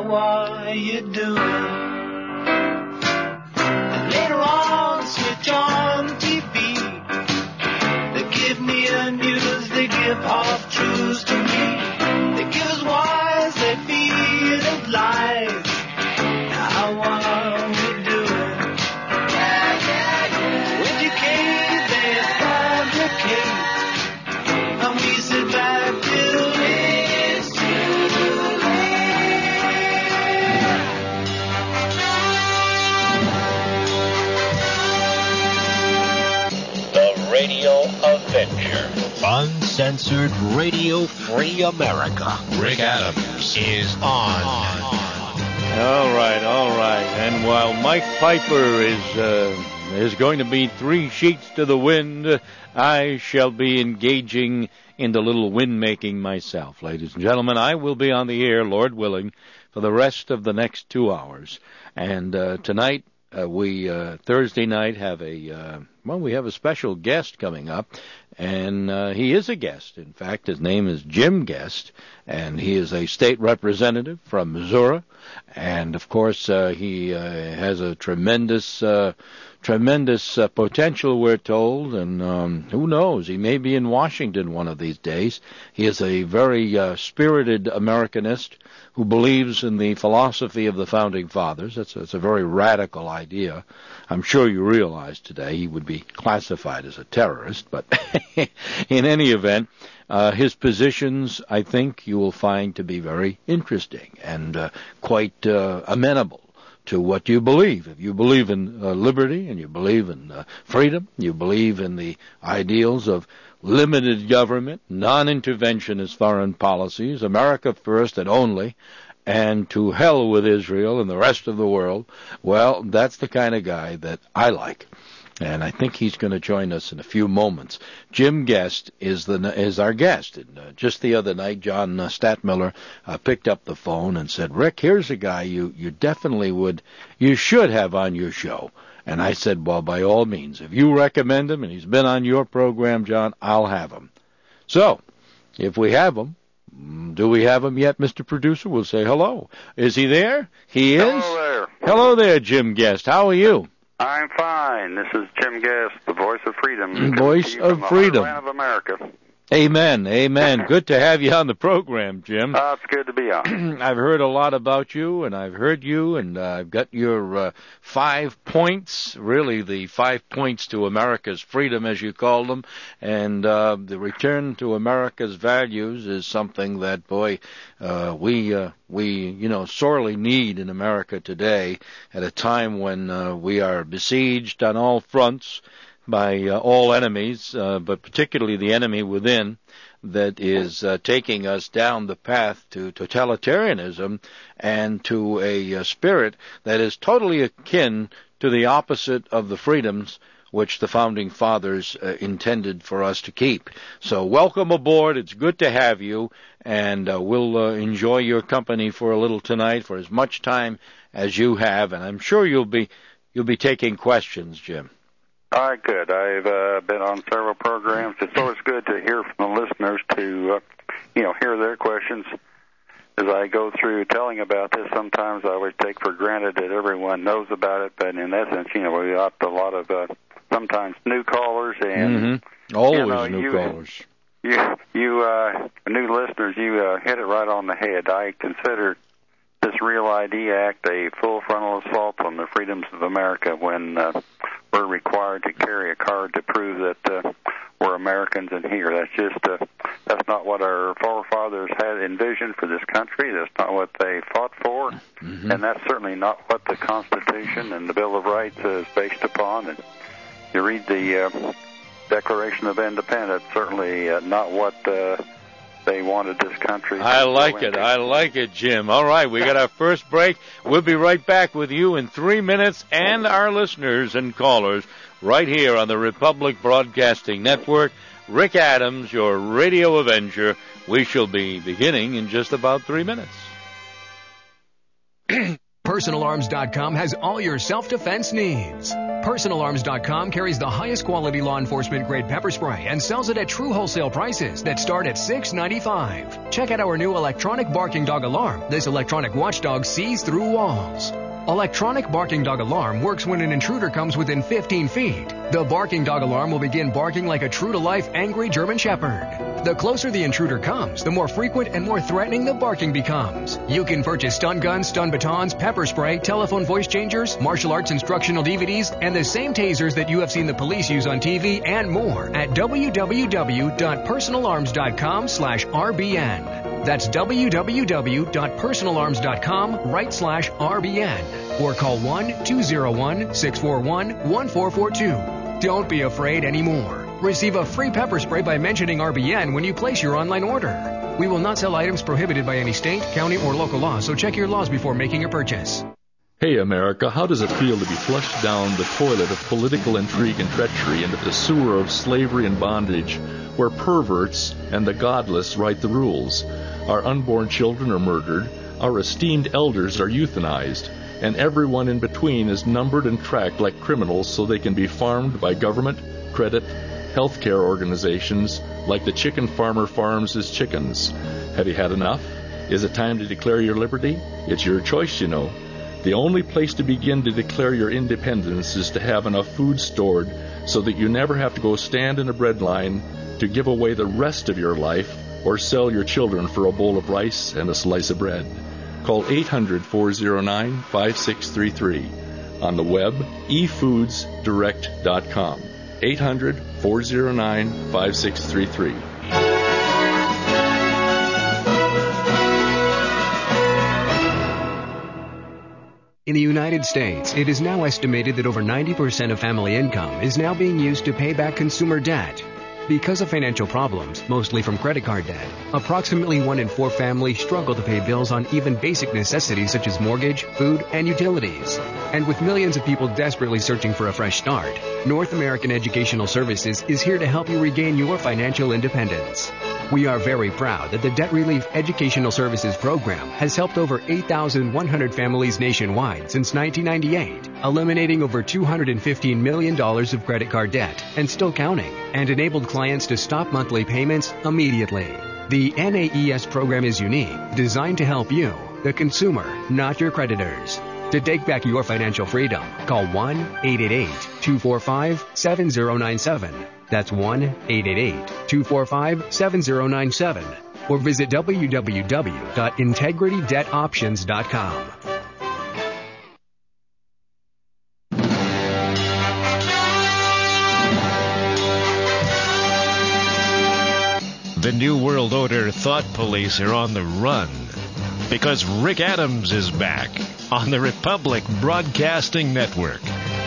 How are you doing? And later on, switch on TV. They give me the news, they give half truths to me. They give us whys, they feed us lies. How are we doing? Educate, they complicate. And we sit back till it's too late. The Radio Avenger. Uncensored Radio Free America. Rick Adams is on. All right. And while Mike Piper is going to be 3 sheets to the wind, I shall be engaging in the little wind making myself. Ladies and gentlemen, I will be on the air, Lord willing, for the rest of the next 2 hours. And tonight, Thursday night, we have a special guest coming up, and he is a guest. In fact, his name is Jim Guest, and he is a state representative from Missouri, and of course he has a tremendous potential, we're told, and who knows, he may be in Washington one of these days. He is a very spirited Americanist who believes in the philosophy of the Founding Fathers. That's a very radical idea. I'm sure you realize today he would be classified as a terrorist, but in any event, his positions, I think, you will find to be very interesting and quite amenable to what you believe. If you believe in liberty and you believe in freedom, you believe in the ideals of limited government, non-interventionist foreign policies, America first and only, and to hell with Israel and the rest of the world, well, that's the kind of guy that I like. And I think he's going to join us in a few moments. Jim Guest is our guest. And, just the other night, John Statmiller picked up the phone and said, Rick, here's a guy you should have on your show. And I said, well, by all means, if you recommend him and he's been on your program, John, I'll have him. So, if we have him, do we have him yet, Mr. Producer? We'll say hello. Is he there? He is? Hello there. Hello there, Jim Guest. How are you? I'm fine. This is Jim Guest, the voice of freedom. Voice of freedom. Heartland of America. Amen. Good to have you on the program, Jim. It's good to be on. I've heard a lot about you, and I've heard you, and I've got your 5 points, really the 5 points to America's freedom, as you call them, and the return to America's values is something that, boy, we sorely need in America today at a time when we are besieged on all fronts by all enemies, but particularly the enemy within that is taking us down the path to totalitarianism and to a spirit that is totally akin to the opposite of the freedoms which the Founding Fathers intended for us to keep. So welcome aboard. It's good to have you, and we'll enjoy your company for a little tonight, for as much time as you have, and I'm sure you'll be taking questions, Jim. All right, good. I've been on several programs. It's always good to hear from the listeners to, hear their questions. As I go through telling about this, sometimes I always take for granted that everyone knows about it, but in essence, we got a lot of sometimes new callers and always new callers. You new listeners, you hit it right on the head. I consider this Real ID Act a full frontal assault on the freedoms of America when we're required to carry a card to prove that we're Americans in here. That's not what our forefathers had envisioned for this country. That's not what they fought for, and that's certainly not what the Constitution and the Bill of Rights is based upon. And you read the Declaration of Independence, certainly not what they wanted this country. I like it, Jim. All right, we got our first break. We'll be right back with you in 3 minutes and our listeners and callers right here on the Republic Broadcasting Network. Rick Adams, your Radio Avenger. We shall be beginning in just about 3 minutes. PersonalArms.com has all your self-defense needs. PersonalArms.com carries the highest quality law enforcement grade pepper spray and sells it at true wholesale prices that start at $6.95. Check out our new electronic barking dog alarm. This electronic watchdog sees through walls. Electronic barking dog alarm works when an intruder comes within 15 feet. The barking dog alarm will begin barking like a true-to-life angry German Shepherd. The closer the intruder comes, the more frequent and more threatening the barking becomes. You can purchase stun guns, stun batons, pepper spray, telephone voice changers, martial arts instructional DVDs, and the same tasers that you have seen the police use on TV and more at www.personalarms.com/RBN. That's www.personalarms.com/RBN or call 1-201-641-1442. Don't be afraid anymore. Receive a free pepper spray by mentioning RBN when you place your online order. We will not sell items prohibited by any state, county, or local law, so check your laws before making a purchase. Hey, America, how does it feel to be flushed down the toilet of political intrigue and treachery into the sewer of slavery and bondage where perverts and the godless write the rules? Our unborn children are murdered, our esteemed elders are euthanized, and everyone in between is numbered and tracked like criminals so they can be farmed by government, credit, healthcare organizations like the chicken farmer farms his chickens. Have you had enough? Is it time to declare your liberty? It's your choice, you know. The only place to begin to declare your independence is to have enough food stored so that you never have to go stand in a bread line to give away the rest of your life or sell your children for a bowl of rice and a slice of bread. Call 800-409-5633. On the web, efoodsdirect.com. 800-409-5633. In the United States, it is now estimated that over 90% of family income is now being used to pay back consumer debt. Because of financial problems, mostly from credit card debt, approximately 1 in 4 families struggle to pay bills on even basic necessities such as mortgage, food, and utilities. And with millions of people desperately searching for a fresh start, North American Educational Services is here to help you regain your financial independence. We are very proud that the Debt Relief Educational Services Program has helped over 8,100 families nationwide since 1998, eliminating over $215 million of credit card debt and still counting, and enabled clients to stop monthly payments immediately. The NAES program is unique, designed to help you, the consumer, not your creditors. To take back your financial freedom, call 1-888-245-7097. That's 1-888-245-7097. Or visit www.integritydebtoptions.com. The New World Order thought police are on the run because Rick Adams is back on the Republic Broadcasting Network.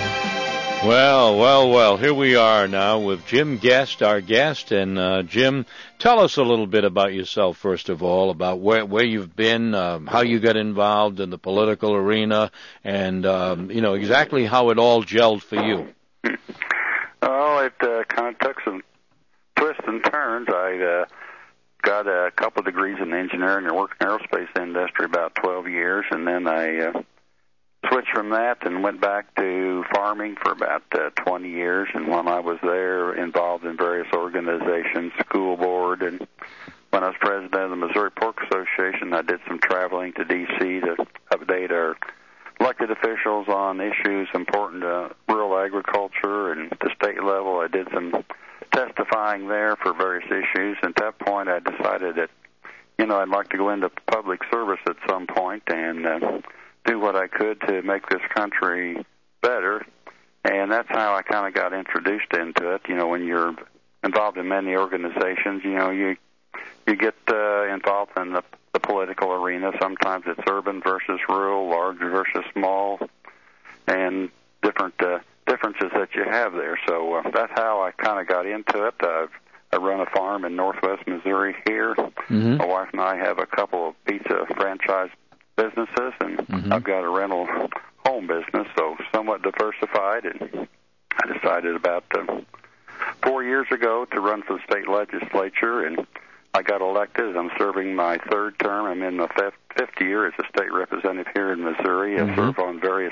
Well, here we are now with Jim Guest, our guest. And Jim, tell us a little bit about yourself, first of all, about where you've been, how you got involved in the political arena, and, exactly how it all gelled for you. Oh, it kind of took some twists and turns. I got a couple of degrees in engineering and worked in the aerospace industry about 12 years, and then I switched from that and went back to farming for about 20 years. And while I was there, involved in various organizations, school board, and when I was president of the Missouri Pork Association, I did some traveling to D.C. to update our elected officials on issues important to rural agriculture. And at the state level, I did some testifying there for various issues. And at that point, I decided that, I'd like to go into public service at some point and do what I could to make this country better. And that's how I kind of got introduced into it. When you're involved in many organizations, you get involved in the political arena. Sometimes it's urban versus rural, large versus small, and different differences that you have there. So that's how I kind of got into it. I run a farm in northwest Missouri here. Mm-hmm. My wife and I have a couple of pizza franchise businesses, and I've got a rental home business, so somewhat diversified. And I decided about 4 years ago to run for the state legislature, and I got elected. I'm serving my third term. I'm in my fifth year as a state representative here in Missouri. I serve on various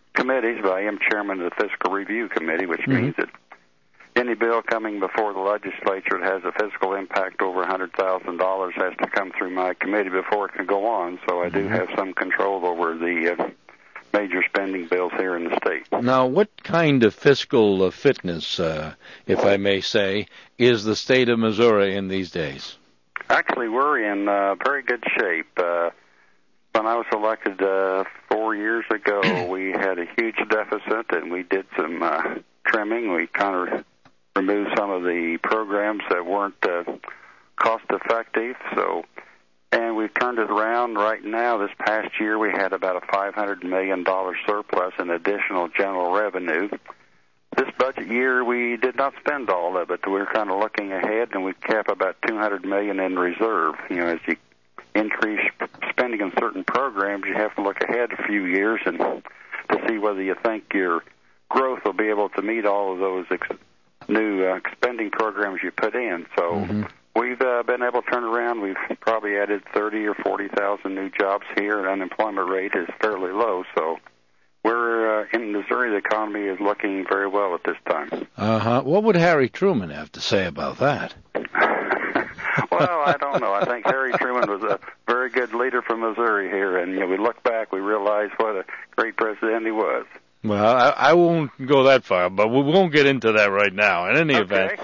committees, but I am chairman of the Fiscal Review Committee, which means that any bill coming before the legislature that has a fiscal impact over $100,000 has to come through my committee before it can go on. So I do have some control over the major spending bills here in the state. Now, what kind of fiscal fitness, if I may say, is the state of Missouri in these days? Actually, we're in very good shape. When I was elected 4 years ago, we had a huge deficit, and we did some trimming. We kind of removed some of the programs that weren't cost-effective. And we've turned it around right now. This past year, we had about a $500 million surplus in additional general revenue. This budget year, we did not spend all of it. We were kind of looking ahead, and we kept about $200 million in reserve. You know, as you increase spending in certain programs, you have to look ahead a few years and to see whether you think your growth will be able to meet all of those new spending programs you put in. So we've been able to turn around. We've probably added 30 or 40,000 new jobs here, and unemployment rate is fairly low. So we're in Missouri, the economy is looking very well at this time. What would Harry Truman have to say about that? Well, I don't know. I think Harry Truman was a very good leader from Missouri here, and we look back, we realize what a great president he was. Well, I won't go that far, but we won't get into that right now. In any event,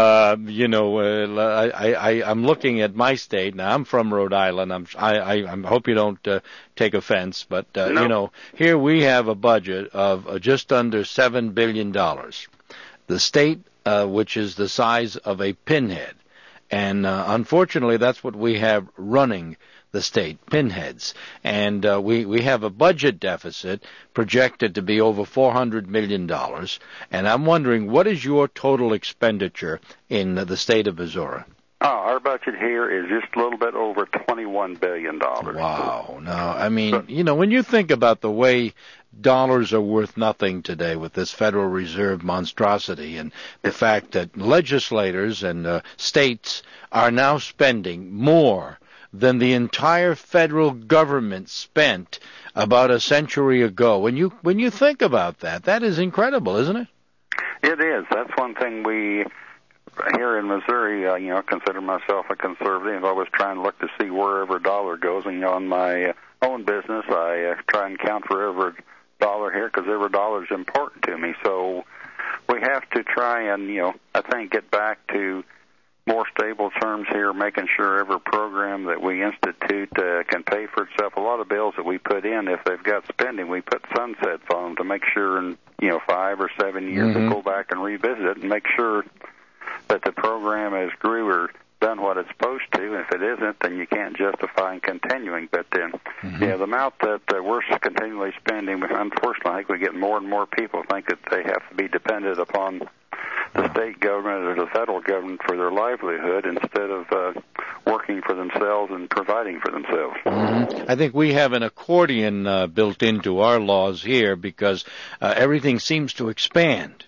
I'm looking at my state now. I'm from Rhode Island. I hope you don't take offense, but no. Here we have a budget of just under $7 billion. The state, which is the size of a pinhead, and unfortunately, that's what we have running the state, pinheads. And we have a budget deficit projected to be over $400 million. And I'm wondering, what is your total expenditure in the state of Missouri? Our budget here is just a little bit over $21 billion. Wow. Now, I mean, when you think about the way dollars are worth nothing today with this Federal Reserve monstrosity and the fact that legislators and states are now spending more than the entire federal government spent about a century ago. When you think about that, that is incredible, isn't it? It is. That's one thing we here in Missouri, consider myself a conservative. I was trying to look to see where every dollar goes. And on my own business, I try and count for every dollar here because every dollar is important to me. So we have to try and, I think, get back to more stable terms here, making sure every program that we institute can pay for itself. A lot of bills that we put in, if they've got spending, we put sunsets on them to make sure in 5 or 7 years to go back and revisit it and make sure that the program has grew or done what it's supposed to. And if it isn't, then you can't justify continuing. But then, the amount that we're continually spending, unfortunately, I think we get more and more people think that they have to be dependent upon the state government or the federal government for their livelihood instead of working for themselves and providing for themselves. I think we have an accordion built into our laws here because everything seems to expand.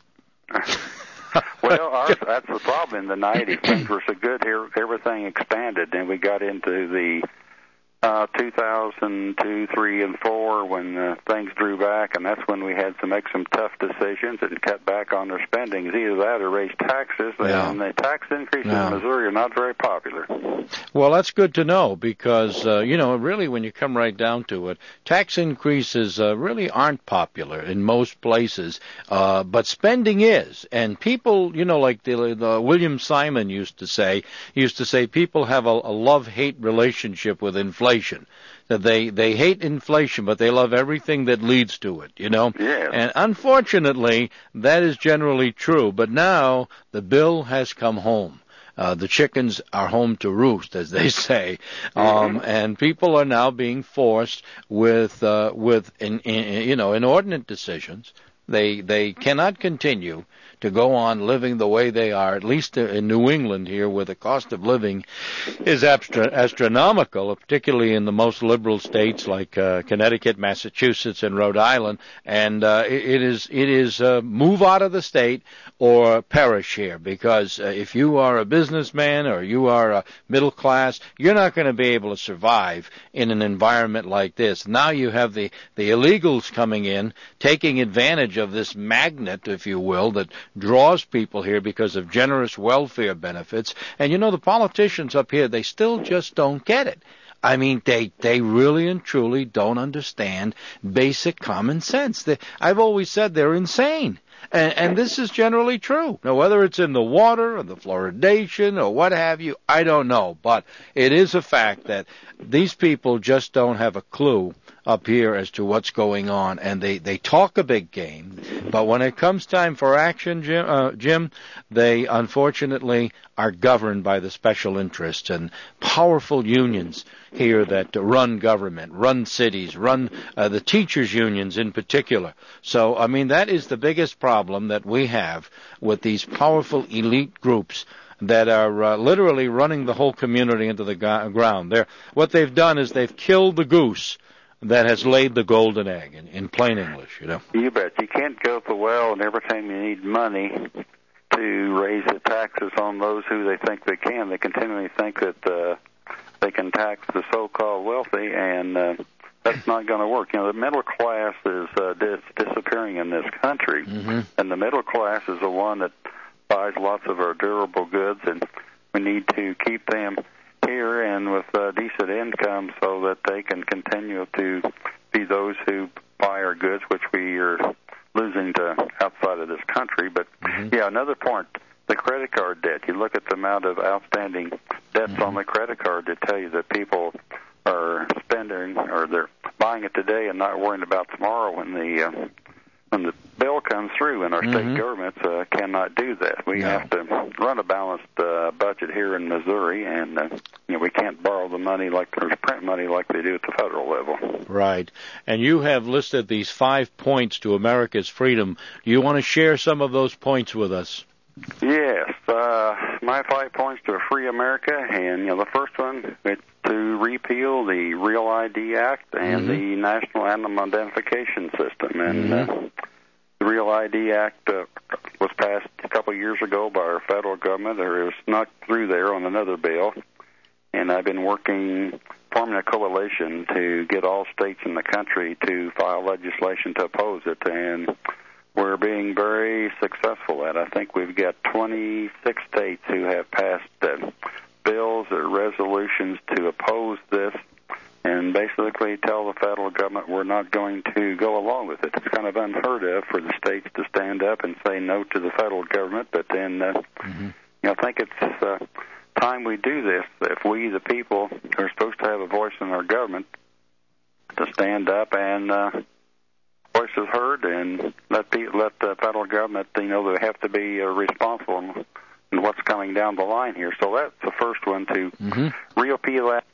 Well, that's the problem. In the 90s, things were so good here, everything expanded. Then we got into the 2002, 3, and 4 when things drew back, and that's when we had to make some tough decisions and cut back on their spending. Either that or raise taxes, and the tax increases in Missouri are not very popular. Well, that's good to know because, really when you come right down to it, tax increases really aren't popular in most places, but spending is. And people, like the William Simon used to say people have a love-hate relationship with inflation. That they hate inflation, but they love everything that leads to it, Yes. And unfortunately, that is generally true. But now the bill has come home. The chickens are home to roost, as they say, and people are now being forced with inordinate decisions. They cannot continue to go on living the way they are, at least in New England here, where the cost of living is astronomical, particularly in the most liberal states like Connecticut, Massachusetts, and Rhode Island. And it is move out of the state or perish here, because if you are a businessman or you are a middle class, you're not going to be able to survive in an environment like this. Now you have the illegals coming in, taking advantage of this magnet, if you will, that draws people here because of generous welfare benefits. And the politicians up here, they still just don't get it. I mean, they really and truly don't understand basic common sense. I've always said they're insane. And this is generally true. Now, whether it's in the water or the fluoridation or what have you, I don't know. But it is a fact that these people just don't have a clue up here as to what's going on. And they talk a big game. But when it comes time for action, Jim, they unfortunately are governed by the special interests and powerful unions here that run government, run cities, run the teachers' unions in particular. So, I mean, that is the biggest problem that we have with these powerful elite groups that are literally running the whole community into the ground. What they've done is they've killed the goose that has laid the golden egg, in plain English, You bet. You can't go to the well, and every time you need money to raise the taxes on those who they think they can, they continually think that they can tax the so-called wealthy, and that's not going to work. The middle class is disappearing in this country, and the middle class is the one that buys lots of our durable goods, and we need to keep them here and with decent income so that they can continue to be those who buy our goods, which we are losing to outside of this country. But, another point, the credit card debt. You look at the amount of outstanding debts on the credit card to tell you that people are spending, or they're buying it today and not worrying about tomorrow when the bill comes through, and our state governments cannot do that. We have to run a balanced budget here in Missouri, and we can't borrow the money or print money like they do at the federal level. Right. And you have listed these 5 points to America's freedom. Do you want to share some of those points with us? Yes. My 5 points to a free America, and the first one is to repeal the Real ID Act and the National Animal Identification System. And the Real ID Act was passed a couple of years ago by our federal government, or it was snuck through there on another bill. And I've been forming a coalition to get all states in the country to file legislation to oppose it, and we're being very successful at it. I think we've got 26 states who have passed bills or resolutions to oppose this and basically tell the federal government we're not going to go along with it. It's kind of unheard of for the states to stand up and say no to the federal government, but then I think it's time we do this. If we, the people, are supposed to have a voice in our government, to stand up and voices heard and let the federal government, they have to be responsible in what's coming down the line here. So that's the first one, to repeal that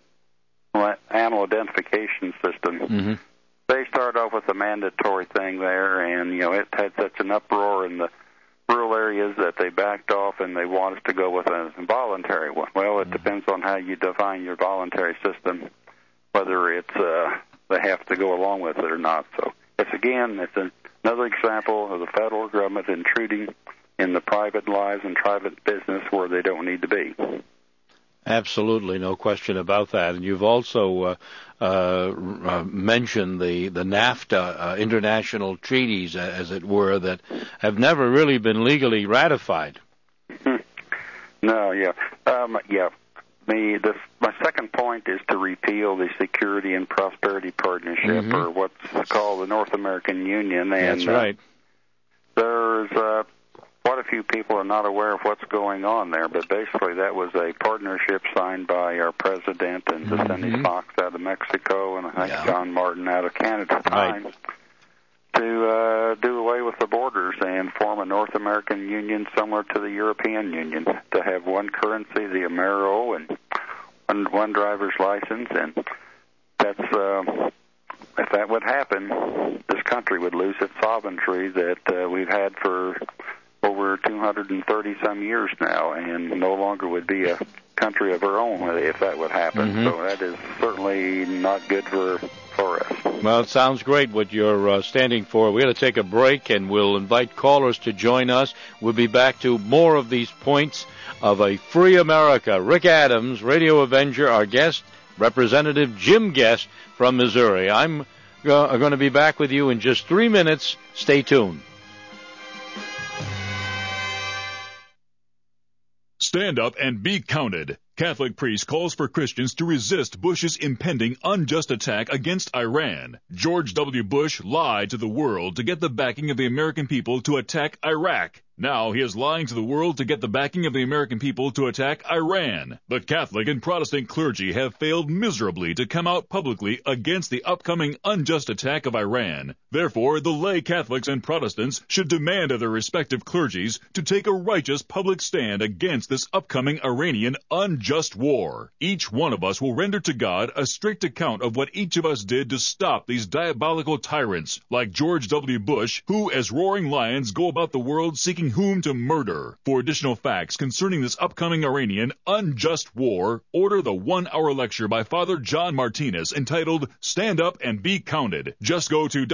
animal identification system. They started off with a mandatory thing there, and it had such an uproar in the rural areas that they backed off, and they want us to go with a voluntary one. Well, it depends on how you define your voluntary system, whether it's they have to go along with it or not. So it's another example of the federal government intruding in the private lives and private business where they don't need to be. Absolutely, no question about that. And you've also mentioned the NAFTA international treaties, as it were, that have never really been legally ratified. No, My second point is to repeal the Security and Prosperity Partnership, or what's called the North American Union. And, that's right. There's quite a few people are not aware of what's going on there, but basically that was a partnership signed by our president and Vicente Fox out of Mexico, and I think John Martin out of Canada at the time, to do away with the borders and form a North American Union similar to the European Union, to have one currency, the Amero, and one driver's license. And that's if that would happen, this country would lose its sovereignty that we've had for over 230-some years now, and no longer would be a country of our own if that would happen. Mm-hmm. So that is certainly not good for us. Well, it sounds great what you're standing for. We're going to take a break, and we'll invite callers to join us. We'll be back to more of these points of a free America. Rick Adams, Radio Avenger, our guest, Representative Jim Guest from Missouri. I'm going to be back with you in just 3 minutes. Stay tuned. Stand up and be counted. Catholic priest calls for Christians to resist Bush's impending unjust attack against Iran. George W. Bush lied to the world to get the backing of the American people to attack Iraq. Now he is lying to the world to get the backing of the American people to attack Iran. The Catholic and Protestant clergy have failed miserably to come out publicly against the upcoming unjust attack of Iran. Therefore, the lay Catholics and Protestants should demand of their respective clergies to take a righteous public stand against this upcoming Iranian unjust war. Each one of us will render to God a strict account of what each of us did to stop these diabolical tyrants, like George W. Bush, who, as roaring lions, go about the world seeking whom to murder. For additional facts concerning this upcoming Iranian unjust war, order the 1-hour lecture by Father John Martinez entitled Stand Up and Be Counted. Just go to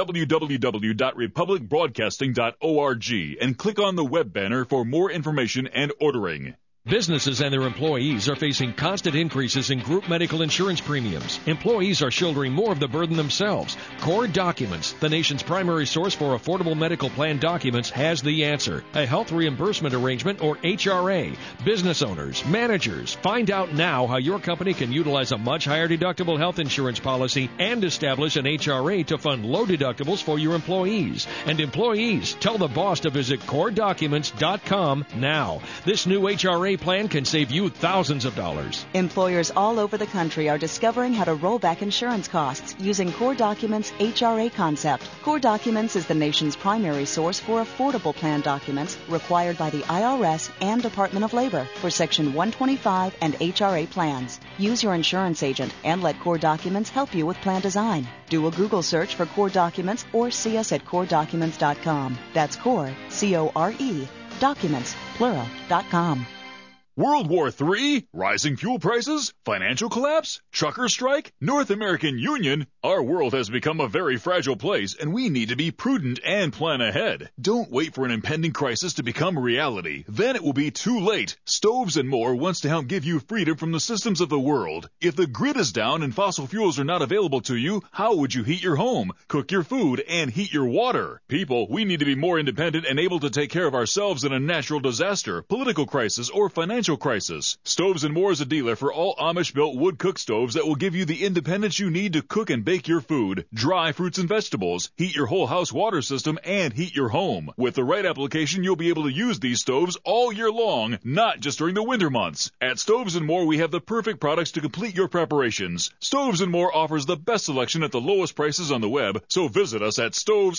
www.republicbroadcasting.org and click on the web banner for more information and ordering. Businesses and their employees are facing constant increases in group medical insurance premiums. Employees are shouldering more of the burden themselves. Core Documents, the nation's primary source for affordable medical plan documents, has the answer. A health reimbursement arrangement, or HRA. Business owners, managers, find out now how your company can utilize a much higher deductible health insurance policy and establish an HRA to fund low deductibles for your employees. And employees, tell the boss to visit CoreDocuments.com now. This new HRA plan can save you thousands of dollars. Employers all over the country are discovering how to roll back insurance costs using Core Documents' HRA concept. Core Documents is the nation's primary source for affordable plan documents required by the IRS and Department of Labor for Section 125 and HRA plans. Use your insurance agent and let Core Documents help you with plan design. Do a Google search for Core Documents or see us at CoreDocuments.com. That's Core, C-O-R-E, Documents, plural.com. World War III? Rising fuel prices? Financial collapse? Trucker strike? North American Union? Our world has become a very fragile place, and we need to be prudent and plan ahead. Don't wait for an impending crisis to become reality. Then it will be too late. Stoves and More wants to help give you freedom from the systems of the world. If the grid is down and fossil fuels are not available to you, how would you heat your home, cook your food, and heat your water? People, we need to be more independent and able to take care of ourselves in a natural disaster, political crisis, or financial crisis. Stoves and More is a dealer for all Amish-built wood cook stoves that will give you the independence you need to cook and bake your food, dry fruits and vegetables, heat your whole house water system, and heat your home. With the right application, you'll be able to use these stoves all year long, not just during the winter months. At Stoves and More, we have the perfect products to complete your preparations. Stoves and More offers the best selection at the lowest prices on the web, so visit us at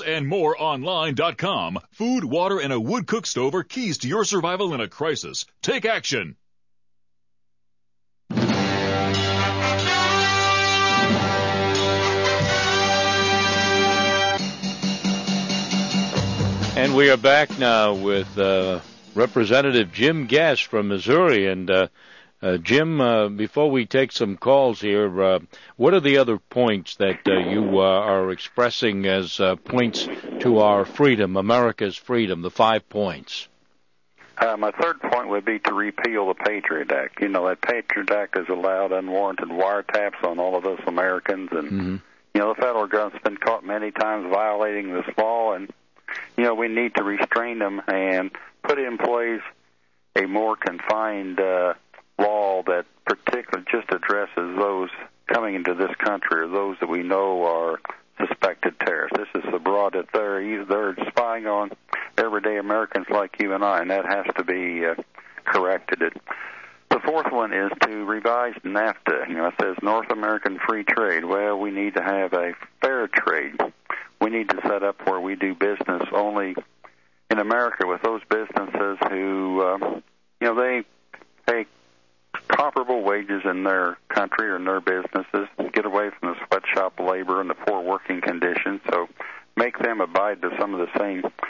stovesandmoreonline.com. Food, water, and a wood cook stove are keys to your survival in a crisis. Take action. And we are back now with Representative Jim Guest from Missouri. And Jim, before we take some calls here, what are the other points that you are expressing as points to our freedom, America's freedom, the 5 points? My third point would be to repeal the Patriot Act. You know, that Patriot Act has allowed unwarranted wiretaps on all of us Americans. And, you know, the federal government's been caught many times violating this law. And, you know, we need to restrain them and put in place a more confined law that particularly just addresses those coming into this country or those that we know are suspected terrorists. This is so broad that they're spying on everyday Americans like you and I, and that has to be corrected. The fourth one is to revise NAFTA. You know, it says North American Free Trade. Well, we need to have a fair trade. We need to set up where we do business only in America with those businesses who, you know, they pay comparable wages in their country or in their businesses, get away from the sweatshop labor and the poor working conditions, so make them abide to some of the same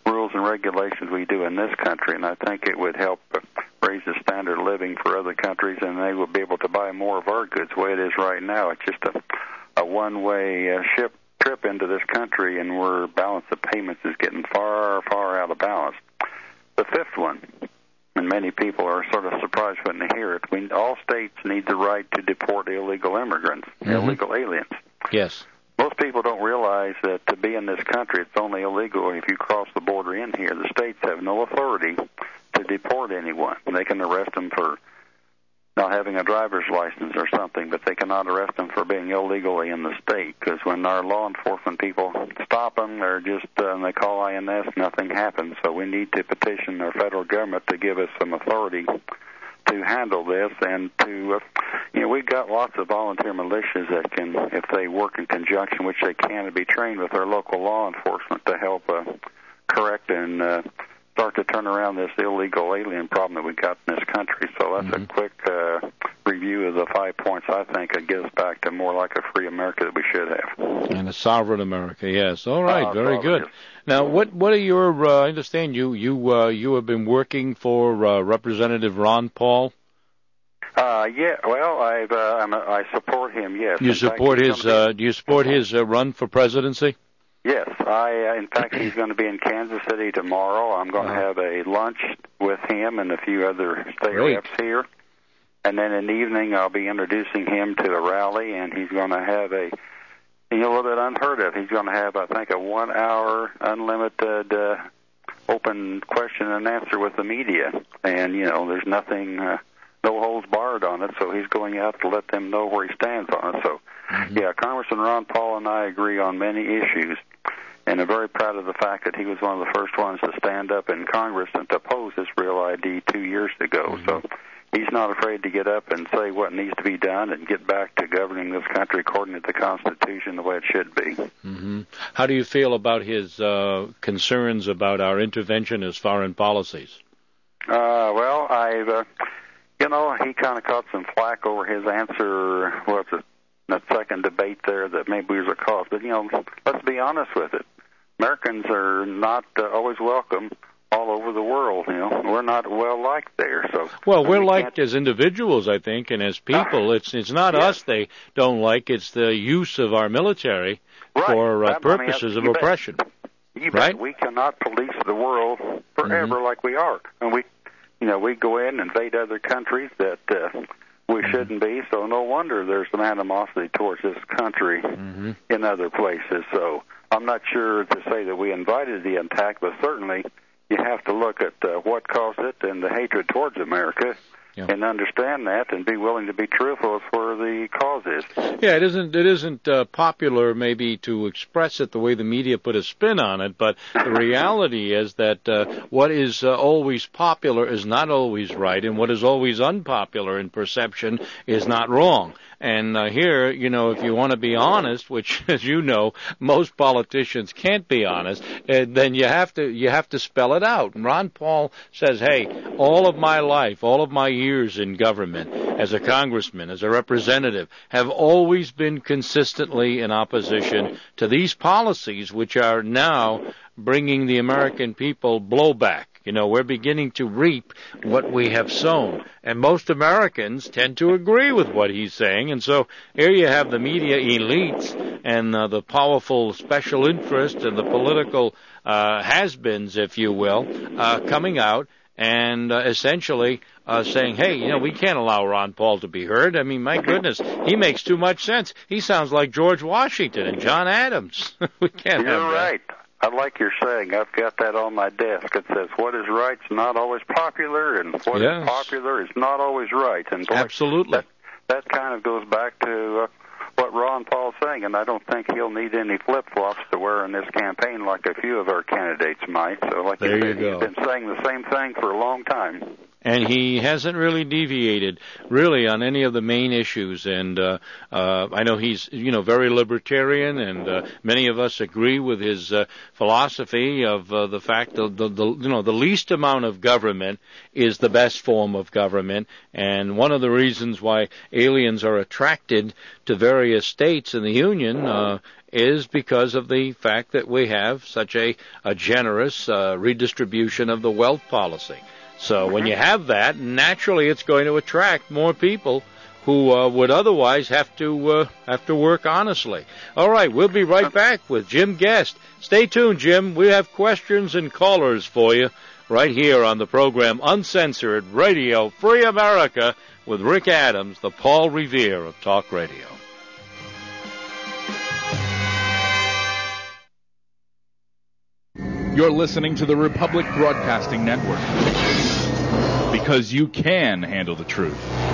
rules and regulations we do in this country, and I think it would help raise the standard of living for other countries, and they would be able to buy more of our goods the way it is right now. It's just a one-way trip into this country, and where balance of payments is getting far, far out of balance. The fifth one, and many people are sort of surprised when they hear it, all states need the right to deport illegal immigrants, illegal aliens. Yes. Most people don't realize that to be in this country, it's only illegal if you cross the border in here. The states have no authority to deport anyone. They can arrest them for not having a driver's license or something, but they cannot arrest them for being illegally in the state, because when our law enforcement people stop them, they're just, they call INS, nothing happens. So we need to petition our federal government to give us some authority to handle this, and to, we've got lots of volunteer militias that can, if they work in conjunction, which they can, be trained with our local law enforcement to help correct and start to turn around this illegal alien problem that we got in this country. So that's a quick review of the 5 points. I think it gets back to more like a free America that we should have. And a sovereign America, yes. All right, very good. Yes. Now, what are your? I understand you have been working for Representative Ron Paul. Yeah. Well, I support him. Yes. You support his? Do you support his run for presidency? Yes. In fact, he's going to be in Kansas City tomorrow. I'm going to have a lunch with him and a few other state reps here. And then in the evening, I'll be introducing him to a rally, and he's going to have a little bit unheard of. He's going to have, I think, a 1-hour unlimited open question and answer with the media. And, there's nothing, no holds barred on it, so he's going out to let them know where he stands on it. So, yeah, Congressman Ron Paul and I agree on many issues, and I'm very proud of the fact that he was one of the first ones to stand up in Congress and to oppose this Real ID 2 years ago. So he's not afraid to get up and say what needs to be done and get back to governing this country according to the Constitution the way it should be. How do you feel about his concerns about our intervention as foreign policies? Well, he kind of caught some flack over his answer, that second debate there that maybe was a cause. But, let's be honest with it. Americans are not always welcome all over the world. We're not well liked there. So we're liked as individuals, I think, and as people. It's not us they don't like. It's the use of our military for purposes of oppression. You bet. We cannot police the world forever like we are, and we go in and invade other countries that we shouldn't be. So no wonder there's some animosity towards this country in other places. So I'm not sure to say that we invited the attack, but certainly you have to look at what caused it and the hatred towards America and understand that and be willing to be truthful as where the cause is. Yeah, it isn't popular maybe to express it the way the media put a spin on it, but the reality is that what is always popular is not always right, and what is always unpopular in perception is not wrong. And here, if you want to be honest, which, as you know, most politicians can't be honest, then you have to spell it out. And Ron Paul says, hey, all of my life, all of my years in government, as a congressman, as a representative, have always been consistently in opposition to these policies, which are now bringing the American people blowback. We're beginning to reap what we have sown. And most Americans tend to agree with what he's saying. And so here you have the media elites and the powerful special interest and the political has-beens, if you will, coming out and essentially saying, hey, we can't allow Ron Paul to be heard. I mean, my goodness, he makes too much sense. He sounds like George Washington and John Adams. We can't have that. You're right. I like your saying. I've got that on my desk. It says, what is right's not always popular, and what is popular is not always right. And boy, absolutely. That kind of goes back to what Ron Paul's saying, and I don't think he'll need any flip-flops to wear in this campaign like a few of our candidates might. So like there you said, he's been saying the same thing for a long time. and he hasn't really deviated really on any of the main issues. And I know he's very libertarian, and many of us agree with his philosophy of the fact that the least amount of government is the best form of government. And one of the reasons why aliens are attracted to various states in the Union is because of the fact that we have such a generous redistribution of the wealth policy. So when you have that, naturally it's going to attract more people who would otherwise have to work honestly. All right, we'll be right back with Jim Guest. Stay tuned, Jim. We have questions and callers for you right here on the program Uncensored Radio Free America with Rick Adams, the Paul Revere of Talk Radio. You're listening to the Republic Broadcasting Network, because you can handle the truth.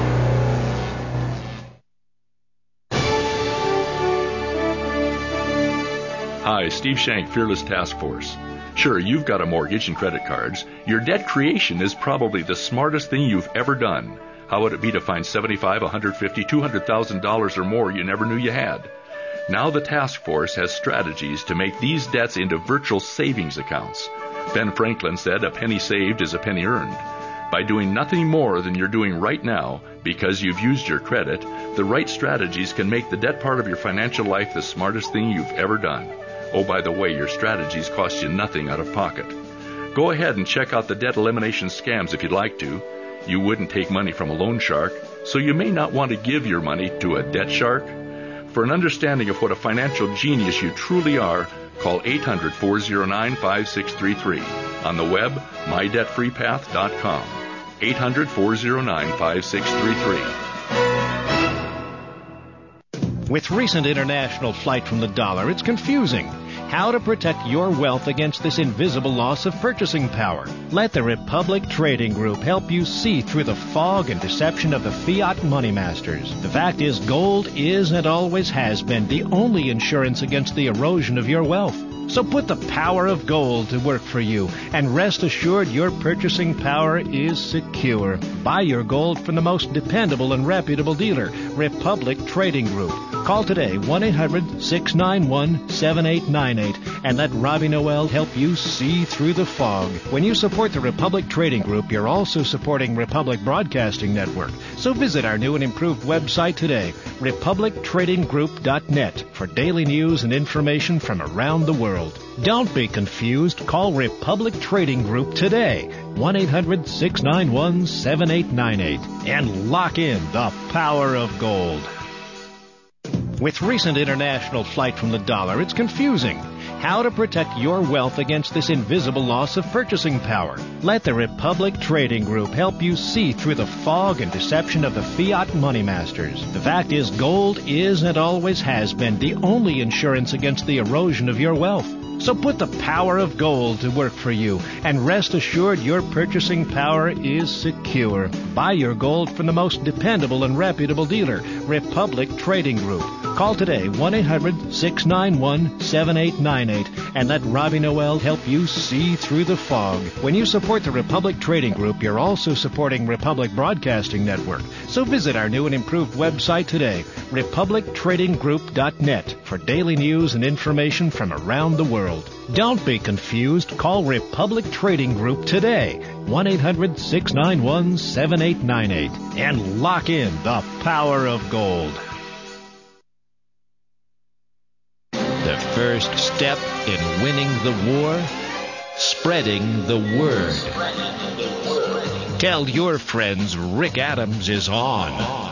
Hi, Steve Shank, Fearless Task Force. Sure, you've got a mortgage and credit cards. Your debt creation is probably the smartest thing you've ever done. How would it be to find $75,000, $150,000, $200,000 or more you never knew you had? Now the task force has strategies to make these debts into virtual savings accounts. Ben Franklin said, "A penny saved is a penny earned." By doing nothing more than you're doing right now, because you've used your credit, the right strategies can make the debt part of your financial life the smartest thing you've ever done. Oh, by the way, your strategies cost you nothing out of pocket. Go ahead and check out the debt elimination scams if you'd like to. You wouldn't take money from a loan shark, so you may not want to give your money to a debt shark. For an understanding of what a financial genius you truly are, call 800-409-5633. On the web, mydebtfreepath.com. 800-409-5633. With recent international flight from the dollar, it's confusing. How to protect your wealth against this invisible loss of purchasing power. Let the Republic Trading Group help you see through the fog and deception of the fiat money masters. The fact is, gold is and always has been the only insurance against the erosion of your wealth. So put the power of gold to work for you, and rest assured your purchasing power is secure. Buy your gold from the most dependable and reputable dealer, Republic Trading Group. Call today, 1-800-691-7898, and let Robbie Noel help you see through the fog. When you support the Republic Trading Group, you're also supporting Republic Broadcasting Network. So visit our new and improved website today, republictradinggroup.net, for daily news and information from around the world. Don't be confused. Call Republic Trading Group today, 1-800-691-7898, and lock in the power of gold. With recent international flight from the dollar, it's confusing. How to protect your wealth against this invisible loss of purchasing power. Let the Republic Trading Group help you see through the fog and deception of the fiat money masters. The fact is, gold is and always has been the only insurance against the erosion of your wealth. So put the power of gold to work for you, and rest assured your purchasing power is secure. Buy your gold from the most dependable and reputable dealer, Republic Trading Group. Call today, 1-800-691-7898, and let Robbie Noel help you see through the fog. When you support the Republic Trading Group, you're also supporting Republic Broadcasting Network. So visit our new and improved website today, republictradinggroup.net, for daily news and information from around the world. Don't be confused. Call Republic Trading Group today, 1-800-691-7898, and lock in the power of gold. The first step in winning the war, spreading the word. Tell your friends Rick Adams is on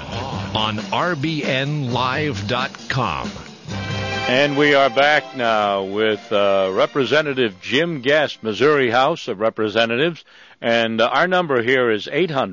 RBNLive.com. And we are back now with Representative Jim Guest, Missouri House of Representatives. And our number here is